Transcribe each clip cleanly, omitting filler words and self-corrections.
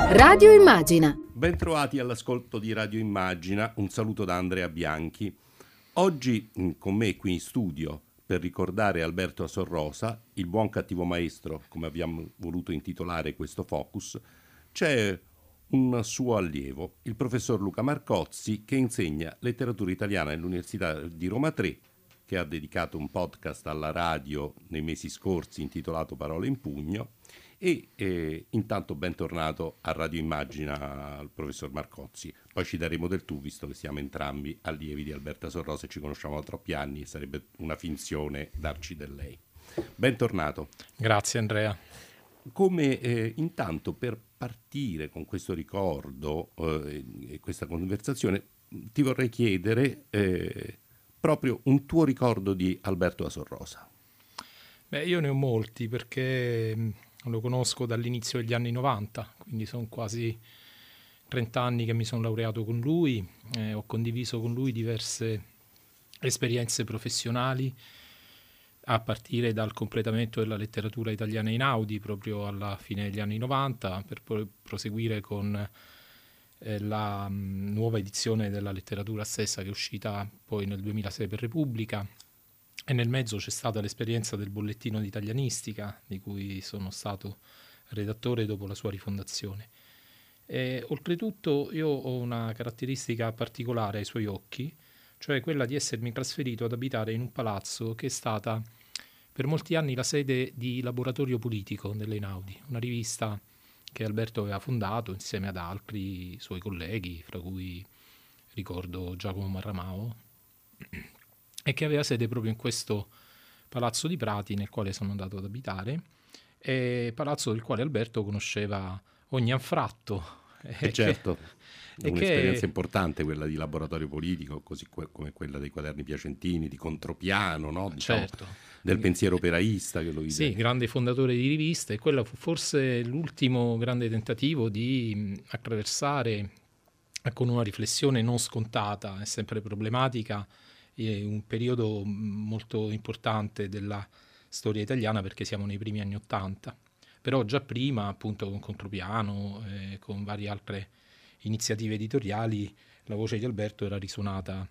Radio Immagina. Bentrovati all'ascolto di Radio Immagina, un saluto da Andrea Bianchi. Oggi con me qui in studio per ricordare Alberto Asor Rosa, il buon cattivo maestro, come abbiamo voluto intitolare questo focus, c'è un suo allievo, il professor Luca Marcozzi, che insegna letteratura italiana all'Università di Roma 3, che ha dedicato un podcast alla radio nei mesi scorsi intitolato Parole in Pugno. E intanto bentornato a Radio Immagina al professor Marcozzi. Poi ci daremo del tu, visto che siamo entrambi allievi di Alberto Asor Rosa e ci conosciamo da troppi anni e sarebbe una finzione darci del lei. Bentornato. Grazie Andrea. Come intanto per partire con questo ricordo e questa conversazione ti vorrei chiedere proprio un tuo ricordo di Alberto Asor Rosa. Beh, io ne ho molti perché lo conosco dall'inizio degli anni 90, quindi sono quasi 30 anni che mi sono laureato con lui, ho condiviso con lui diverse esperienze professionali, a partire dal completamento della letteratura italiana in Audi proprio alla fine degli anni 90, per poi proseguire con la nuova edizione della letteratura stessa che è uscita poi nel 2006 per Repubblica. E nel mezzo c'è stata l'esperienza del bollettino di italianistica, di cui sono stato redattore dopo la sua rifondazione. E, oltretutto io ho una caratteristica particolare ai suoi occhi, cioè quella di essermi trasferito ad abitare in un palazzo che è stata per molti anni la sede di Laboratorio Politico dell'Einaudi, una rivista che Alberto aveva fondato insieme ad altri suoi colleghi, fra cui ricordo Giacomo Marramao, e che aveva sede proprio in questo palazzo di Prati nel quale sono andato ad abitare, e palazzo del quale Alberto conosceva ogni anfratto. Certo, è un'esperienza importante quella di Laboratorio Politico, così come quella dei Quaderni Piacentini, di Contropiano, no? Diciamo, certo. Del pensiero operaista che lo vide. Sì, grande fondatore di riviste, e quello fu forse l'ultimo grande tentativo di attraversare con una riflessione non scontata e sempre problematica un periodo molto importante della storia italiana, perché siamo nei primi anni '80, però già prima, appunto, con Contropiano, con varie altre iniziative editoriali, la voce di Alberto era risuonata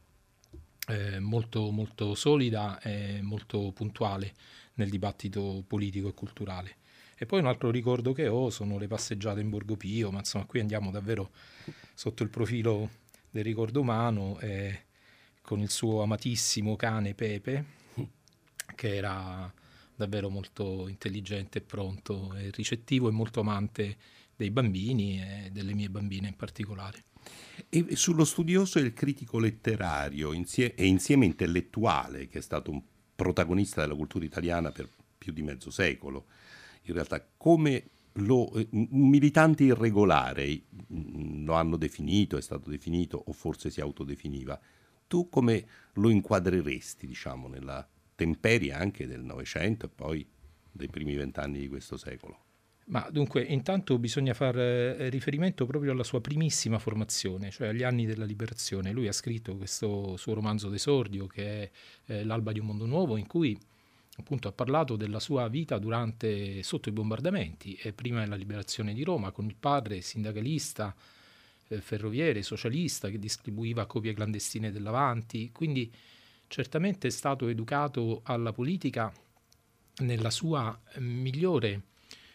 molto, molto solida e molto puntuale nel dibattito politico e culturale. E poi un altro ricordo che ho sono le passeggiate in Borgo Pio, ma insomma qui andiamo davvero sotto il profilo del ricordo umano, con il suo amatissimo cane Pepe, che era davvero molto intelligente e pronto e ricettivo e molto amante dei bambini e delle mie bambine in particolare. E sullo studioso e il critico letterario e insieme intellettuale, che è stato un protagonista della cultura italiana per più di mezzo secolo, in realtà come un militante irregolare lo hanno definito, è stato definito o forse si autodefiniva. Tu come lo inquadreresti, diciamo, nella temperie anche del Novecento e poi dei primi 20 anni di questo secolo? Ma dunque, intanto bisogna far riferimento proprio alla sua primissima formazione, cioè agli anni della liberazione. Lui ha scritto questo suo romanzo d'esordio, che è L'alba di un mondo nuovo, in cui appunto ha parlato della sua vita sotto i bombardamenti e prima della liberazione di Roma, con il padre sindacalista, ferroviere, socialista, che distribuiva copie clandestine dell'Avanti. Quindi certamente è stato educato alla politica nella sua migliore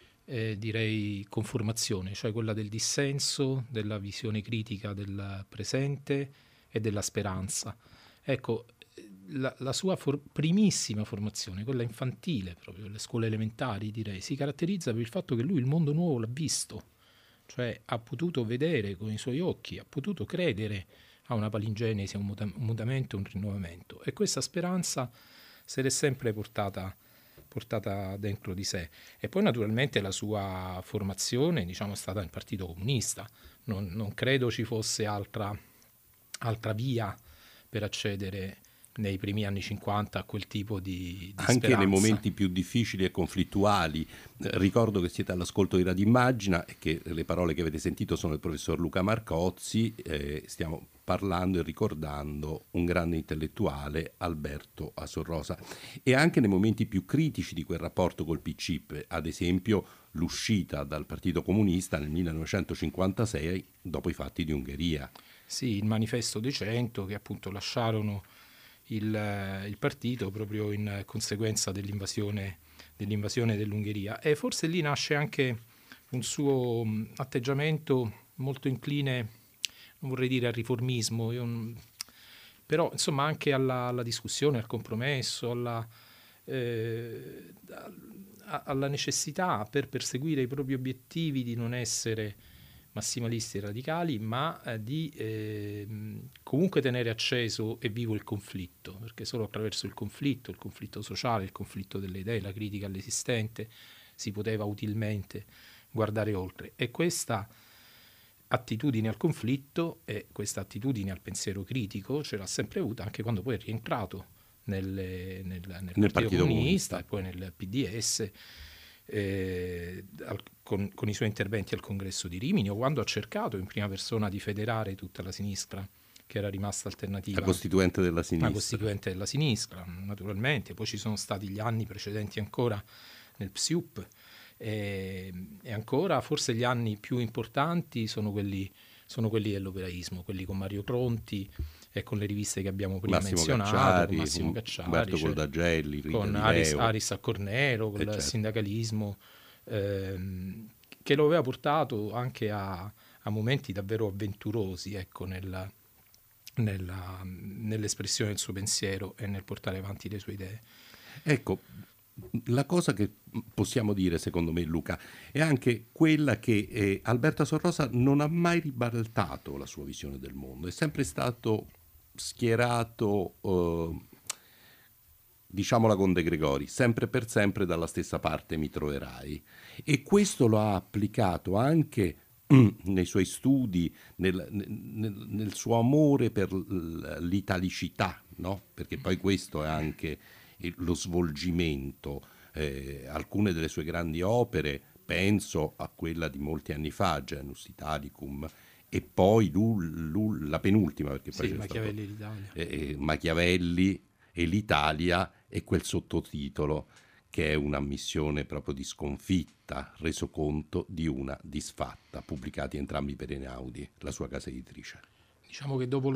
direi conformazione, cioè quella del dissenso, della visione critica del presente e della speranza. Ecco, la sua primissima formazione, quella infantile, proprio le scuole elementari, direi, si caratterizza per il fatto che lui il mondo nuovo l'ha visto, cioè ha potuto vedere con i suoi occhi, ha potuto credere a una palingenesi, a un mutamento, un rinnovamento, e questa speranza se l'è sempre portata dentro di sé. E poi naturalmente la sua formazione, diciamo, è stata nel Partito Comunista. Non credo ci fosse altra via per accedere nei primi anni 50 a quel tipo di anche speranza. nei momenti più difficili e conflittuali. Ricordo che siete all'ascolto di Radio Immagina e che le parole che avete sentito sono del professor Luca Marcozzi. Stiamo parlando e ricordando un grande intellettuale, Alberto Assorrosa, e anche nei momenti più critici di quel rapporto col PC, ad esempio l'uscita dal Partito Comunista nel 1956 dopo i fatti di Ungheria. Sì, il manifesto dei 100 che appunto lasciarono il partito proprio in conseguenza dell'invasione dell'Ungheria, e forse lì nasce anche un suo atteggiamento molto incline, non vorrei dire al riformismo, però insomma anche alla discussione, al compromesso, alla necessità per perseguire i propri obiettivi di non essere massimalisti e radicali, ma di comunque tenere acceso e vivo il conflitto, perché solo attraverso il conflitto sociale, il conflitto delle idee, la critica all'esistente, si poteva utilmente guardare oltre. E questa attitudine al conflitto e questa attitudine al pensiero critico ce l'ha sempre avuta, anche quando poi è rientrato nel Partito Comunista e poi nel PDS, con i suoi interventi al Congresso di Rimini, o quando ha cercato in prima persona di federare tutta la sinistra che era rimasta alternativa, la Costituente della Sinistra, naturalmente. Poi ci sono stati gli anni precedenti ancora nel PSIUP, e ancora forse gli anni più importanti sono quelli dell'operaismo, quelli con Mario Tronti e con le riviste che abbiamo prima menzionato, con Massimo Cacciari, Umberto Coldagelli, con Aris Accornero, con il sindacalismo, che lo aveva portato anche a momenti davvero avventurosi, ecco, nell'espressione del suo pensiero e nel portare avanti le sue idee. Ecco, la cosa che possiamo dire, secondo me, Luca, è anche quella che Alberto Assorrosa non ha mai ribaltato la sua visione del mondo, è sempre stato schierato, diciamola con De Gregori, sempre per sempre dalla stessa parte mi troverai, e questo lo ha applicato anche nei suoi studi, nel suo amore per l'italicità, no? Perché poi questo è anche lo svolgimento. Alcune delle sue grandi opere, penso a quella di molti anni fa, Genus Italicum, e poi la penultima, perché poi sì, Machiavelli l'Italia. Machiavelli e l'Italia, e quel sottotitolo che è un'ammissione proprio di sconfitta, resoconto di una disfatta, pubblicati entrambi per Einaudi, la sua casa editrice. Diciamo che dopo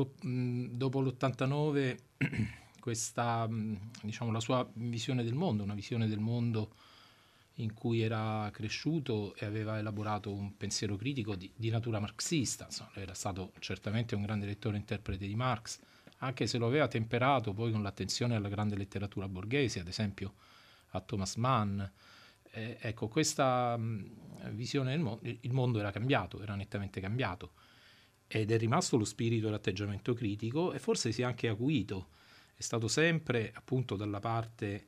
l'89 questa, diciamo, la sua visione del mondo, una visione del mondo in cui era cresciuto e aveva elaborato un pensiero critico di natura marxista. Insomma, era stato certamente un grande lettore e interprete di Marx, anche se lo aveva temperato poi con l'attenzione alla grande letteratura borghese, ad esempio a Thomas Mann. Ecco, questa visione del mondo, il mondo era cambiato, era nettamente cambiato, ed è rimasto lo spirito e l'atteggiamento critico, e forse si è anche acuito. È stato sempre appunto dalla parte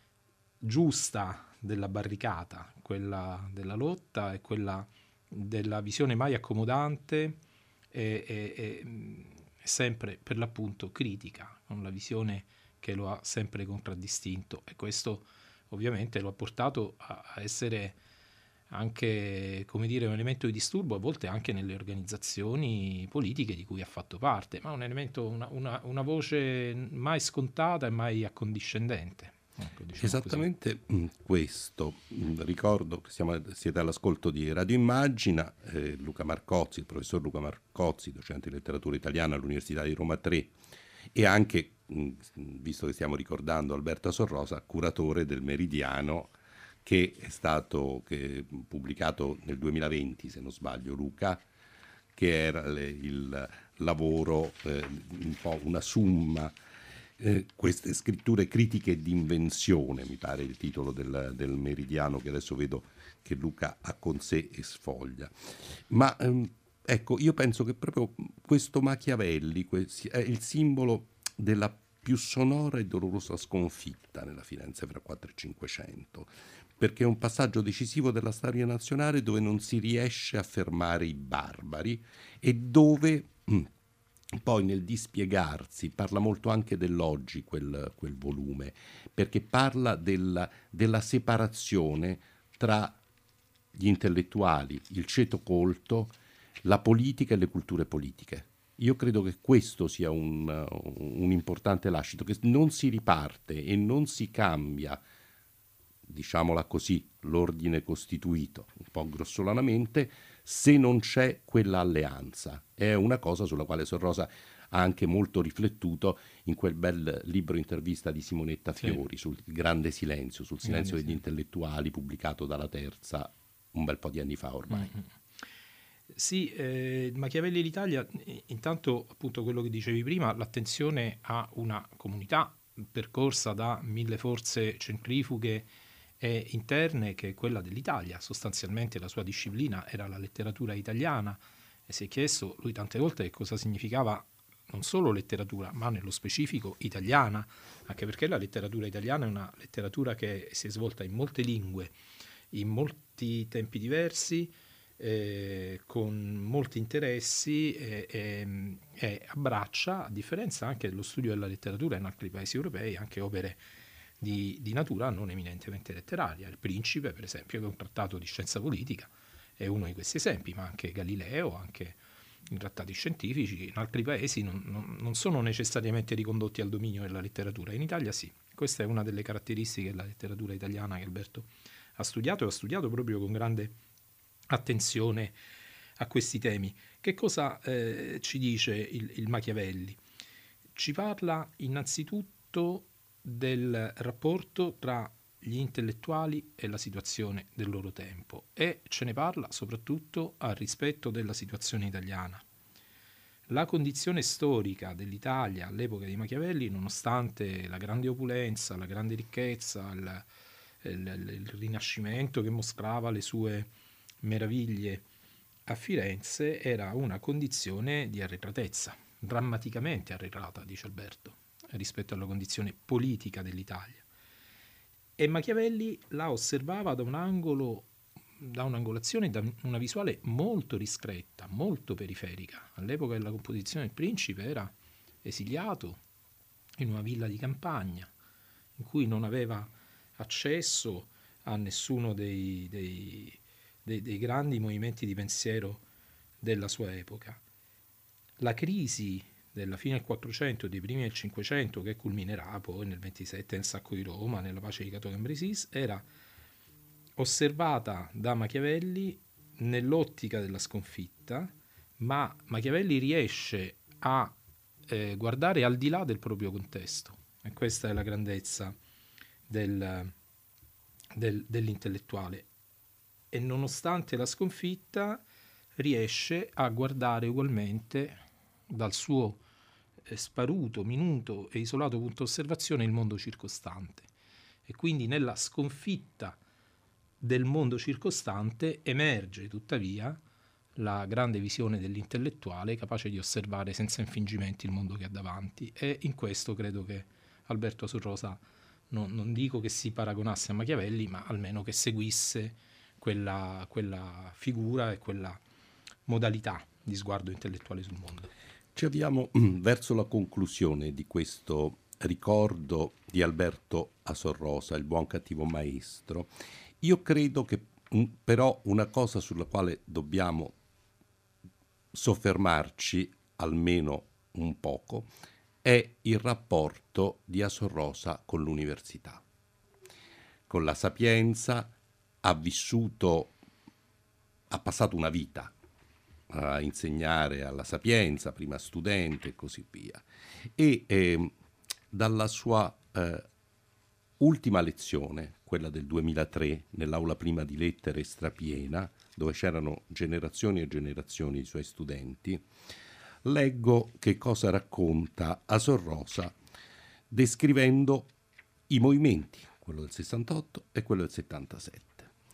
giusta della barricata, quella della lotta e quella della visione mai accomodante e sempre per l'appunto critica, con la visione che lo ha sempre contraddistinto, e questo ovviamente lo ha portato a essere anche, come dire, un elemento di disturbo a volte anche nelle organizzazioni politiche di cui ha fatto parte, ma un elemento, una voce mai scontata e mai accondiscendente. Ecco, diciamo esattamente così. Questo. Ricordo che siete all'ascolto di Radio Immagina, Luca Marcozzi, il professor Luca Marcozzi, docente di letteratura italiana all'Università di Roma 3, e anche, visto che stiamo ricordando Alberto Assorrosa, curatore del Meridiano, che è stato pubblicato nel 2020, se non sbaglio, Luca, che era il lavoro, un po' una summa, queste scritture critiche d'invenzione, mi pare il titolo del Meridiano, che adesso vedo che Luca ha con sé e sfoglia. Ma ecco, io penso che proprio questo Machiavelli è il simbolo della più sonora e dolorosa sconfitta nella Firenze fra 4 e 500, perché è un passaggio decisivo della storia nazionale dove non si riesce a fermare i barbari e dove poi nel dispiegarsi parla molto anche dell'oggi quel volume, perché parla della separazione tra gli intellettuali, il ceto colto, la politica e le culture politiche. Io credo che questo sia un importante lascito, che non si riparte e non si cambia, diciamola così, l'ordine costituito, un po' grossolanamente, se non c'è quella alleanza. È una cosa sulla quale Sorrosa ha anche molto riflettuto in quel bel libro intervista di Simonetta Fiori, sul grande silenzio, sul silenzio degli intellettuali, pubblicato dalla Terza un bel po' di anni fa ormai. Sì, Machiavelli e l'Italia, intanto appunto quello che dicevi prima, l'attenzione a una comunità percorsa da 1000 forze centrifughe e interne, che è quella dell'Italia. Sostanzialmente la sua disciplina era la letteratura italiana, e si è chiesto lui tante volte che cosa significava non solo letteratura, ma nello specifico italiana, anche perché la letteratura italiana è una letteratura che si è svolta in molte lingue, in molti tempi diversi, con molti interessi, e abbraccia, a differenza anche dello studio della letteratura in altri paesi europei, anche opere di natura non eminentemente letteraria. Il Principe, per esempio, che è un trattato di scienza politica, è uno di questi esempi, ma anche Galileo, anche i trattati scientifici in altri paesi non sono necessariamente ricondotti al dominio della letteratura. In Italia sì. Questa è una delle caratteristiche della letteratura italiana che Alberto ha studiato, e ha studiato proprio con grande attenzione a questi temi. Che cosa ci dice il Machiavelli? Ci parla innanzitutto del rapporto tra gli intellettuali e la situazione del loro tempo, e ce ne parla soprattutto al rispetto della situazione italiana. La condizione storica dell'Italia all'epoca di Machiavelli, nonostante la grande opulenza, la grande ricchezza, il Rinascimento che mostrava le sue meraviglie a Firenze, era una condizione di arretratezza, drammaticamente arretrata, dice Alberto, rispetto alla condizione politica dell'Italia. E Machiavelli la osservava da un angolo, da un'angolazione, da una visuale molto ristretta, molto periferica. All'epoca della composizione del Principe era esiliato in una villa di campagna, in cui non aveva accesso a nessuno dei grandi movimenti di pensiero della sua epoca. La crisi della fine del 400 e dei primi del 500, che culminerà poi nel 27 nel sacco di Roma, nella pace di Cato Cambresis, era osservata da Machiavelli nell'ottica della sconfitta, ma Machiavelli riesce a guardare al di là del proprio contesto, e questa è la grandezza dell'intellettuale. E nonostante la sconfitta riesce a guardare ugualmente dal suo sparuto, minuto e isolato punto d'osservazione il mondo circostante, e quindi nella sconfitta del mondo circostante emerge tuttavia la grande visione dell'intellettuale capace di osservare senza infingimenti il mondo che ha davanti. E in questo credo che Alberto Sorrosa, non dico che si paragonasse a Machiavelli, ma almeno che seguisse quella figura e quella modalità di sguardo intellettuale sul mondo. Ci avviamo verso la conclusione di questo ricordo di Alberto a Sorrosa, il buon cattivo maestro. Io credo che però una cosa sulla quale dobbiamo soffermarci almeno un poco è il rapporto di Sorrosa con l'università. Con la Sapienza ha passato una vita a insegnare alla Sapienza, prima studente e così via. E dalla sua ultima lezione, quella del 2003, nell'aula prima di lettere strapiena, dove c'erano generazioni e generazioni di suoi studenti, leggo che cosa racconta a Sorrosa descrivendo i movimenti, quello del 68 e quello del 77.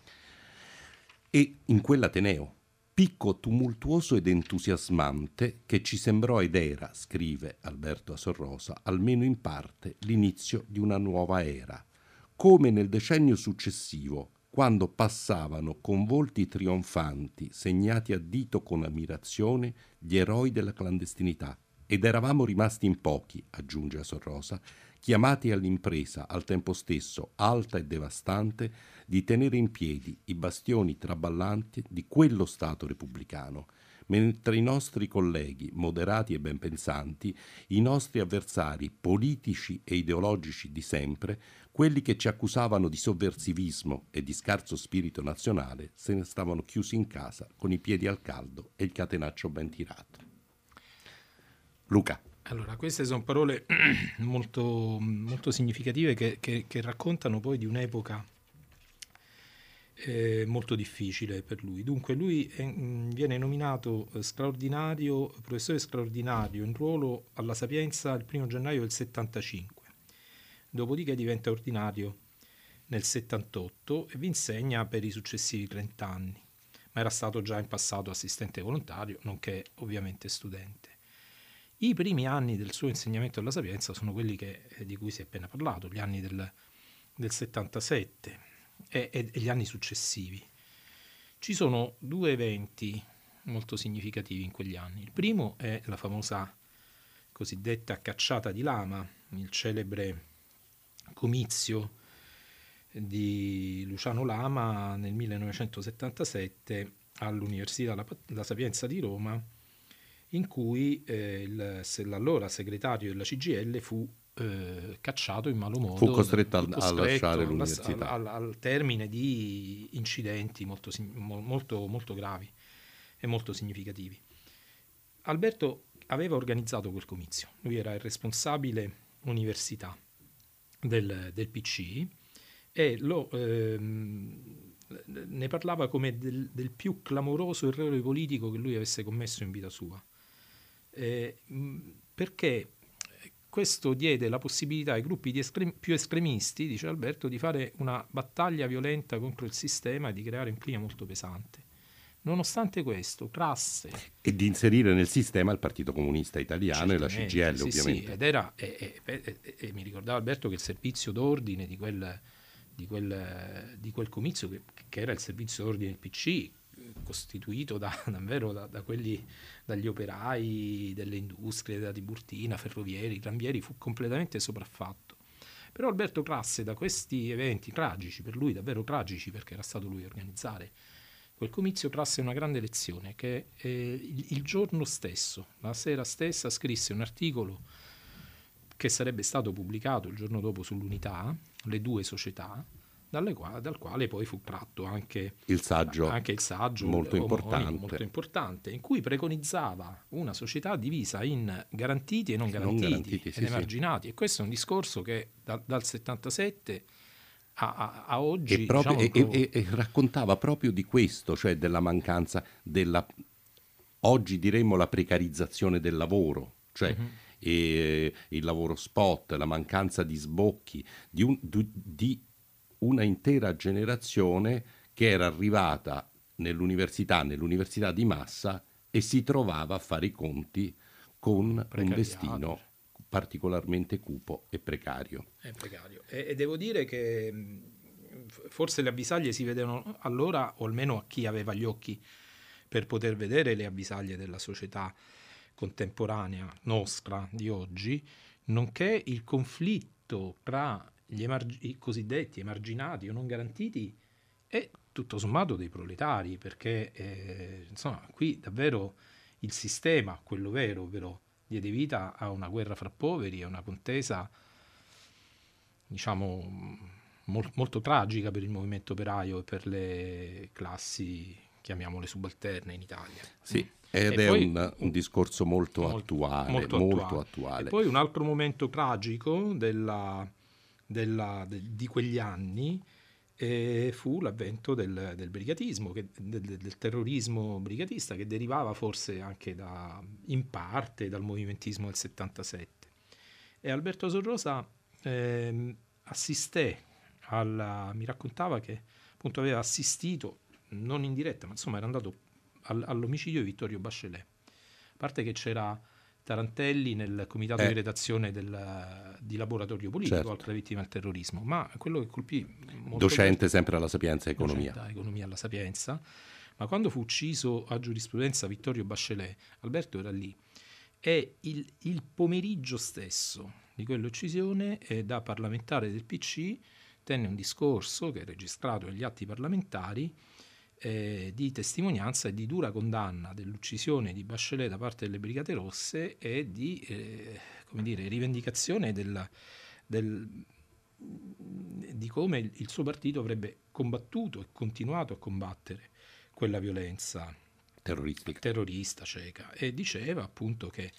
E in quell'Ateneo, picco tumultuoso ed entusiasmante che ci sembrò ed era, scrive Alberto a Sorrosa, almeno in parte l'inizio di una nuova era, come nel decennio successivo, quando passavano con volti trionfanti, segnati a dito con ammirazione, gli eroi della clandestinità, ed eravamo rimasti in pochi, aggiunge a Sorrosa, chiamati all'impresa, al tempo stesso alta e devastante, di tenere in piedi i bastioni traballanti di quello Stato repubblicano, mentre i nostri colleghi, moderati e ben pensanti, i nostri avversari politici e ideologici di sempre, quelli che ci accusavano di sovversivismo e di scarso spirito nazionale, se ne stavano chiusi in casa con i piedi al caldo e il catenaccio ben tirato. Luca. Allora, queste sono parole molto, molto significative che raccontano poi di un'epoca molto difficile per lui. Dunque lui viene nominato professore straordinario in ruolo alla Sapienza il 1 gennaio del 75, dopodiché diventa ordinario nel 78 e vi insegna per i successivi 30 anni, ma era stato già in passato assistente volontario, nonché ovviamente studente. I primi anni del suo insegnamento alla Sapienza sono quelli di cui si è appena parlato, gli anni del 77 e gli anni successivi. Ci sono due eventi molto significativi in quegli anni. Il primo è la famosa cosiddetta cacciata di Lama, il celebre comizio di Luciano Lama nel 1977 all'Università La Sapienza di Roma, in cui l'allora segretario della CGIL fu cacciato in malo modo, fu costretto a lasciare l'università al termine di incidenti molto gravi e molto significativi. Alberto aveva organizzato quel comizio, lui era il responsabile università del PC e ne parlava come del più clamoroso errore politico che lui avesse commesso in vita sua, perché questo diede la possibilità ai gruppi più estremisti, dice Alberto, di fare una battaglia violenta contro il sistema e di creare un clima molto pesante. Nonostante questo, Crasse... E di inserire nel sistema il Partito Comunista Italiano e la CGIL, sì, ovviamente. Sì, ed era, e mi ricordava Alberto che il servizio d'ordine di quel comizio, che era il servizio d'ordine del PC, costituito davvero da quelli, dagli operai delle industrie, da Tiburtina, ferrovieri, tramvieri, fu completamente sopraffatto. Però Alberto Crasse, da questi eventi tragici, per lui davvero tragici, perché era stato lui a organizzare quel comizio, trasse una grande lezione, che il giorno stesso, la sera stessa, scrisse un articolo che sarebbe stato pubblicato il giorno dopo sull'Unità, Le due società, dal quale poi fu tratto anche il saggio molto importante, in cui preconizzava una società divisa in garantiti e non garantiti ed emarginati. Sì. E questo è un discorso che dal 77 a oggi... E raccontava proprio di questo, cioè della mancanza oggi diremmo la precarizzazione del lavoro, cioè il lavoro spot, la mancanza di sbocchi, di una intera generazione che era arrivata nell'università di massa e si trovava a fare i conti con un destino particolarmente cupo e precario. E devo dire che forse le avvisaglie si vedevano allora, o almeno a chi aveva gli occhi per poter vedere le avvisaglie della società contemporanea nostra di oggi, nonché il conflitto tra i cosiddetti emarginati o non garantiti e tutto sommato dei proletari, perché insomma qui davvero il sistema, quello vero, ovvero diede vita a una guerra fra poveri e una contesa, diciamo, molto tragica per il movimento operaio e per le classi, chiamiamole subalterne in Italia. Sì, ed è poi, un discorso molto attuale. E poi un altro momento tragico di quegli anni fu l'avvento del brigatismo, del terrorismo brigatista, che derivava forse anche in parte dal movimentismo del 77. E Alberto Sorrosa mi raccontava che appunto aveva assistito, non in diretta, ma insomma era andato all'omicidio di Vittorio Bachelet. A parte che c'era Tarantelli nel comitato di redazione di Laboratorio Politico, certo, altre vittime del terrorismo, ma quello che colpì molto docente sempre alla Sapienza Economia alla Sapienza, ma quando fu ucciso a giurisprudenza Vittorio Bachelet, Alberto era lì e il pomeriggio stesso di quell'uccisione, da parlamentare del PC, tenne un discorso che è registrato negli atti parlamentari, di testimonianza e di dura condanna dell'uccisione di Bachelet da parte delle Brigate Rosse e di rivendicazione di come il suo partito avrebbe combattuto e continuato a combattere quella violenza terrorista cieca, e diceva appunto che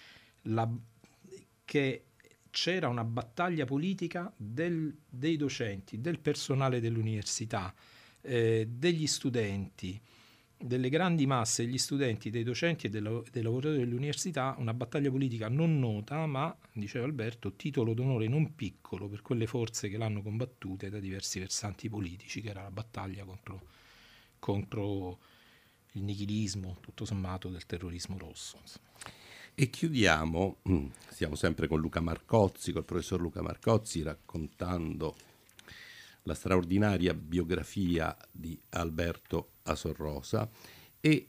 c'era una battaglia politica dei docenti, del personale dell'università, degli studenti, delle grandi masse degli studenti, dei docenti e dei lavoratori dell'università, una battaglia politica non nota, ma, diceva Alberto, titolo d'onore non piccolo per quelle forze che l'hanno combattute da diversi versanti politici, che era la battaglia contro il nichilismo, tutto sommato, del terrorismo rosso. E chiudiamo, siamo sempre con Luca Marcozzi, col professor Luca Marcozzi, raccontando la straordinaria biografia di Alberto Asor Rosa, e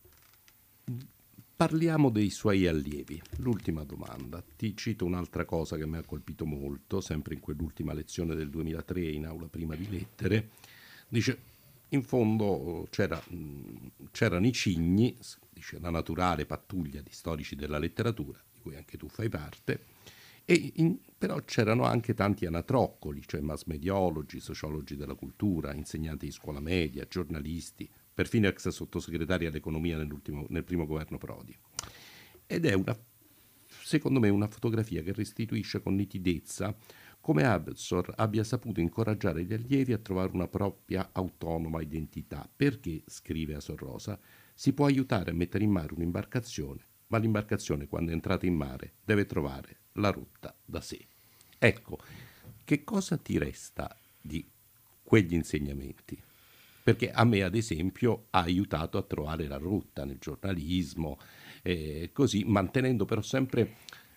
parliamo dei suoi allievi. L'ultima domanda, ti cito un'altra cosa che mi ha colpito molto, sempre in quell'ultima lezione del 2003 in aula prima di lettere. Dice: in fondo c'erano i cigni, dice, la naturale pattuglia di storici della letteratura, di cui anche tu fai parte, però c'erano anche tanti anatroccoli, cioè massmediologi, sociologi della cultura, insegnanti di scuola media, giornalisti, perfino ex sottosegretari all'economia nel primo governo Prodi. Ed è secondo me una fotografia che restituisce con nitidezza come Asor abbia saputo incoraggiare gli allievi a trovare una propria autonoma identità, perché, scrive Asor Rosa, si può aiutare a mettere in mare un'imbarcazione, ma l'imbarcazione, quando è entrata in mare, deve trovare la rotta da sé. Ecco, che cosa ti resta di quegli insegnamenti? Perché a me, ad esempio, ha aiutato a trovare la rotta nel giornalismo, così, mantenendo però sempre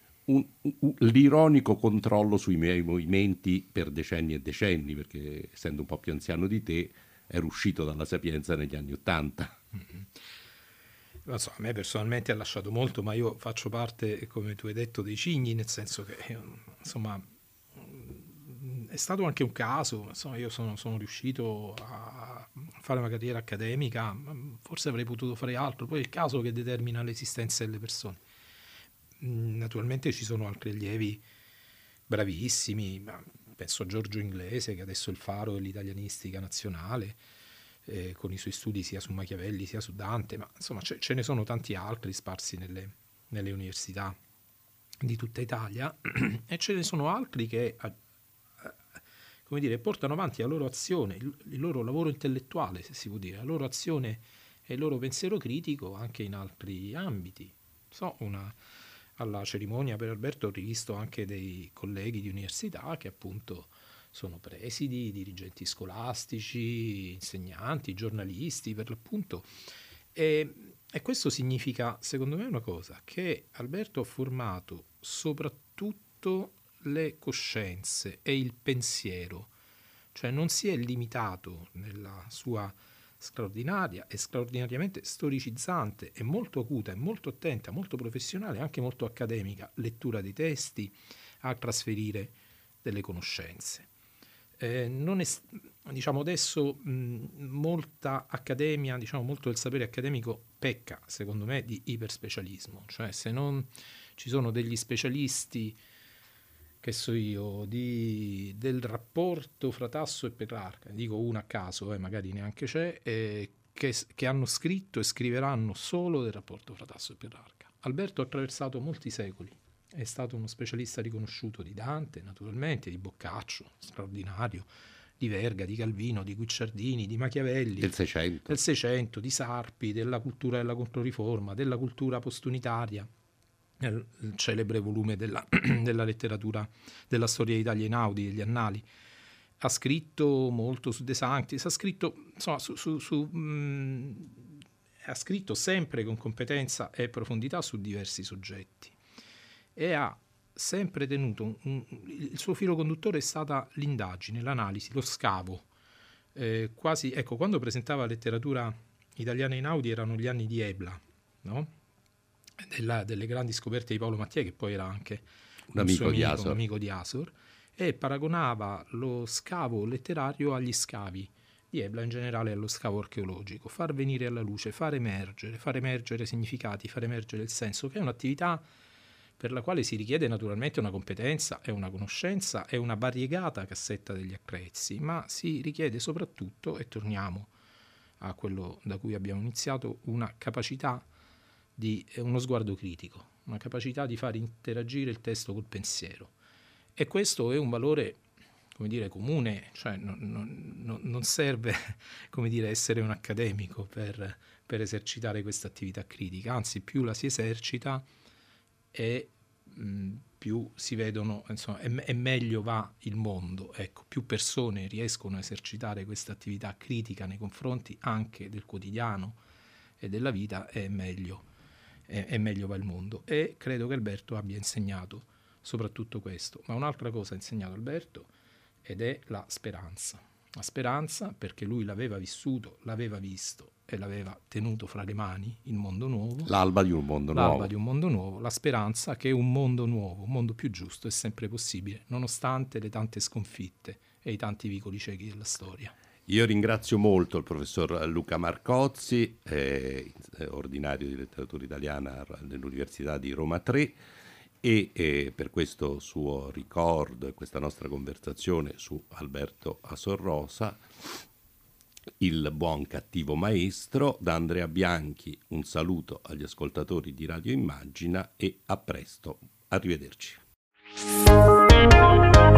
l'ironico controllo sui miei movimenti per decenni e decenni, perché essendo un po' più anziano di te ero uscito dalla Sapienza negli anni '80. Non so, a me personalmente ha lasciato molto, ma io faccio parte, come tu hai detto, dei cigni, nel senso che insomma è stato anche un caso, insomma, io sono riuscito a fare una carriera accademica, forse avrei potuto fare altro, poi è il caso che determina l'esistenza delle persone. Naturalmente ci sono altri allievi bravissimi, penso a Giorgio Inglese, che adesso è il faro dell'italianistica nazionale, con i suoi studi sia su Machiavelli sia su Dante, ma insomma ce ne sono tanti altri sparsi nelle università di tutta Italia, e ce ne sono altri che come dire, portano avanti la loro azione, il loro lavoro intellettuale, se si può dire, la loro azione e il loro pensiero critico anche in altri ambiti. Alla cerimonia per Alberto ho rivisto anche dei colleghi di università che appunto sono presidi, dirigenti scolastici, insegnanti, giornalisti per l'appunto, e questo significa, secondo me, una cosa, che Alberto ha formato soprattutto le coscienze e il pensiero, cioè non si è limitato nella sua straordinaria e straordinariamente storicizzante e molto acuta e molto attenta, molto professionale, anche molto accademica lettura dei testi a trasferire delle conoscenze. Non è, diciamo, adesso molta accademia, diciamo molto del sapere accademico pecca, secondo me, di iperspecialismo, cioè se non ci sono degli specialisti, che so io, del rapporto fra Tasso e Petrarca, dico una a caso, magari neanche c'è, che hanno scritto e scriveranno solo del rapporto fra Tasso e Petrarca. Alberto ha attraversato molti secoli, è stato uno specialista riconosciuto di Dante, naturalmente, di Boccaccio, straordinario, di Verga, di Calvino, di Guicciardini, di Machiavelli, Del Seicento, di Sarpi, della cultura della Controriforma, della cultura postunitaria, il celebre volume della letteratura della storia d'Italia Einaudi, degli Annali. Ha scritto molto su De Sanctis, ha scritto, insomma, ha scritto sempre con competenza e profondità su diversi soggetti, e ha sempre tenuto il suo filo conduttore è stata l'indagine, l'analisi, lo scavo. Quasi, ecco, quando presentava la letteratura italiana Einaudi erano gli anni di Ebla, no? delle grandi scoperte di Paolo Mattia, che poi era anche un amico di Asor, e paragonava lo scavo letterario agli scavi di Ebla, in generale allo scavo archeologico. Far venire alla luce, far emergere significati, far emergere il senso, che è un'attività per la quale si richiede naturalmente una competenza e una conoscenza e una variegata cassetta degli attrezzi, ma si richiede soprattutto, e torniamo a quello da cui abbiamo iniziato, una capacità di uno sguardo critico, una capacità di far interagire il testo col pensiero. E questo è un valore, come dire, comune, cioè non serve, come dire, essere un accademico per esercitare questa attività critica, anzi più la si esercita e più si vedono, insomma, e meglio va il mondo. Ecco, più persone riescono a esercitare questa attività critica nei confronti anche del quotidiano e della vita, e meglio va il mondo. E credo che Alberto abbia insegnato soprattutto questo. Ma un'altra cosa ha insegnato Alberto, ed è la speranza. La speranza perché lui l'aveva vissuto, l'aveva visto e l'aveva tenuto fra le mani, il mondo nuovo. L'alba di un mondo nuovo. La speranza che un mondo nuovo, un mondo più giusto è sempre possibile, nonostante le tante sconfitte e i tanti vicoli ciechi della storia. Io ringrazio molto il professor Luca Marcozzi, ordinario di letteratura italiana dell'Università di Roma 3, e per questo suo ricordo e questa nostra conversazione su Alberto Asor Rosa. Il buon cattivo maestro. Da Andrea Bianchi un saluto agli ascoltatori di Radio Immagina e a presto, arrivederci.